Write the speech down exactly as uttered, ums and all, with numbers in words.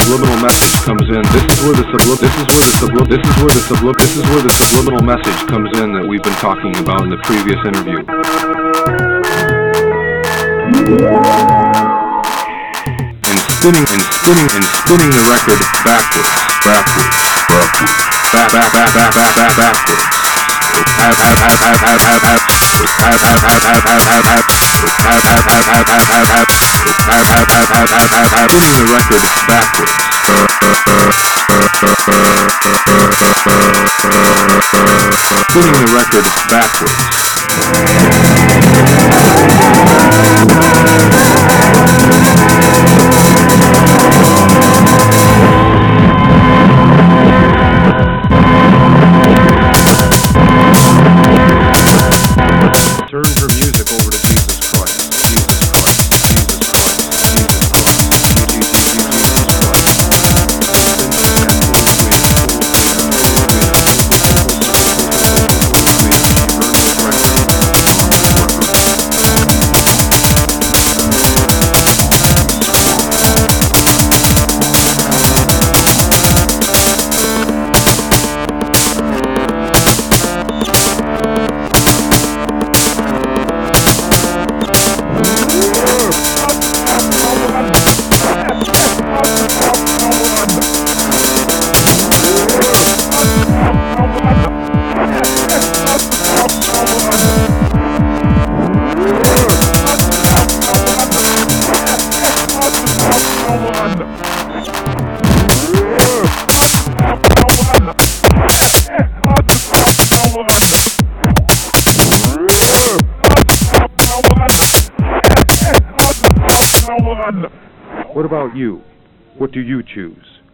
subliminal message comes in. This is where the subli- This is where the subli- This is where the subli- This is where the subliminal message comes in that we've been talking about in the previous interview. And spinning and spinning and spinning the record backwards, backwards, backwards, back, back, back, back, back, back, backwards. Spinning the record backwards. Spinning the record backwards. Turn her music over to Jesus Christ. Jesus Christ. Jesus Christ. Jesus Christ. Jesus What about you? What do you choose?